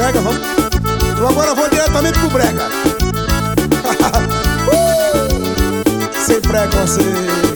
brega, vamos. Eu agora vou diretamente pro brega. Sem preconceito.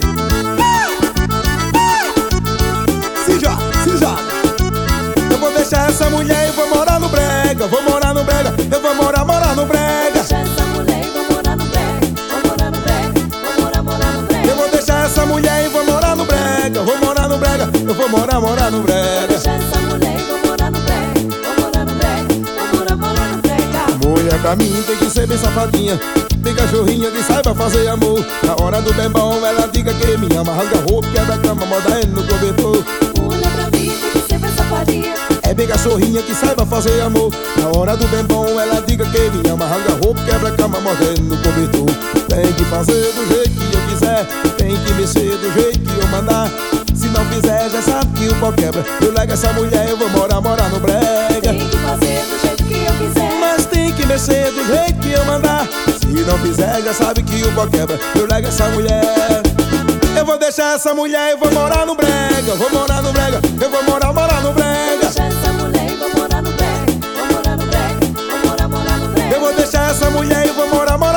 Se joga. Eu vou deixar essa mulher e vou morar no brega. Vou morar no brega, eu vou morar no brega. Deixar essa mulher e vou morar no brega. Vou morar no brega, vou morar no brega. Eu vou deixar essa mulher e vou morar no brega. Vou morar no brega, eu vou morar no brega. Deixar essa mulher e vou morar no brega. Vou morar no brega, vou morar no brega. Mulher pra mim tem que ser bem safadinha, bem cachorrinha que saiba fazer amor. Na hora do bem bom ela diga que me ama, rasga roupa, quebra a cama, moda no cobertor. Mulher pra mim tem que ser bem safadinha, é bem cachorrinha que saiba fazer amor. Na hora do bem bom ela diga que me ama, rasga roupa, quebra a cama, moda no cobertor. Tem que fazer do jeito que eu quiser, tem que mexer do jeito que eu mandar. Se não fizer já sabe que o pau quebra. Eu largo essa mulher eu vou morar no brega. tem que fazer do jeito que eu quiser, mas tem que mexer do jeito que eu mandar. Se não fizer já sabe que o pau quebra. Eu largo essa mulher. Eu vou deixar essa mulher e vou morar no brega. Vou morar no brega, eu vou morar no brega. deixar essa mulher e vou morar no brega. Vou morar no brega, vou morar no brega. Eu vou deixar essa mulher e vou morar no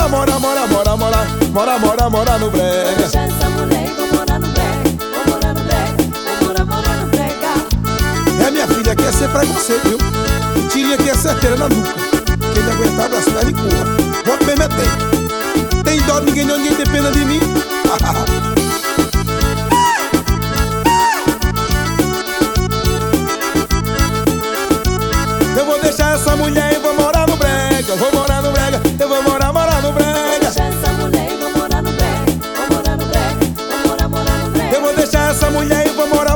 brega. Deixar essa mulher e vou morar no brega. Vou morar no brega, vou morar no brega. É, minha filha, aqui é ser preconceito, viu? E tirinha aqui é certeira na nuca. Quem não aguentar abraço perna e curva. Bota bem meter. Tem dó de ninguém, não, ninguém tem pena de mim. Eu vou deixar essa mulher e vou morar no brega. Vou morar no brega, eu vou morar no brega. Deixar essa mulher e vou morar no brega. Vou morar no brega, vou morar no brega. Eu vou deixar essa mulher e vou morar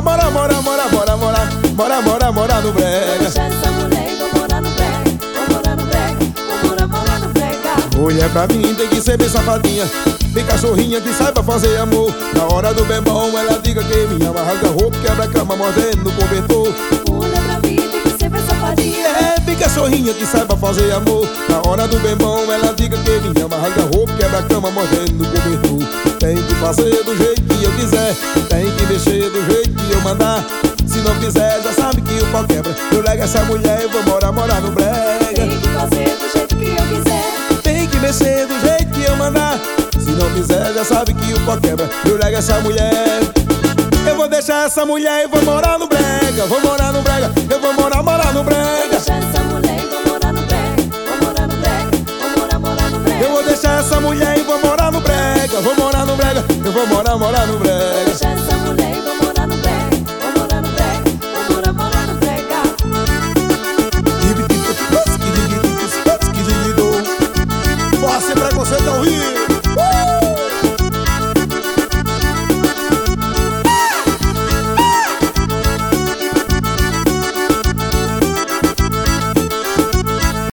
no brega. Deixar essa mulher e vou morar no brega. Vou morar no brega, vou morar no brega. Mulher pra mim tem que ser bem safadinha, bem cachorrinha que saiba fazer amor. Na hora do bem bom ela diga que me ama, rasga roupa, quebra a cama, mordendo no cobertor. Mulher pra mim tem que ser bem safadinha, é bem cachorrinha que saiba fazer amor. Na hora do bem bom ela diga que me ama, rasga roupa, quebra a cama, mordendo no cobertor. Tem que fazer do jeito que eu quiser, tem que mexer do jeito que eu mandar. Se não fizer já sabe que o pau quebra. Eu largo essa mulher e vou morar no brega. tem que fazer do jeito que eu quiser, tem que mexer do jeito que eu mandar. Se não fizer já sabe que o pau quebra. Eu largo essa mulher. Eu vou deixar essa mulher e vou morar no brega. Vou morar no brega, eu vou morar no brega. deixar essa mulher e vou morar no brega. Vou morar no brega, vou morar no brega. Eu vou deixar essa mulher e vou morar no brega. Vou morar no brega, eu vou morar no brega. Deixar essa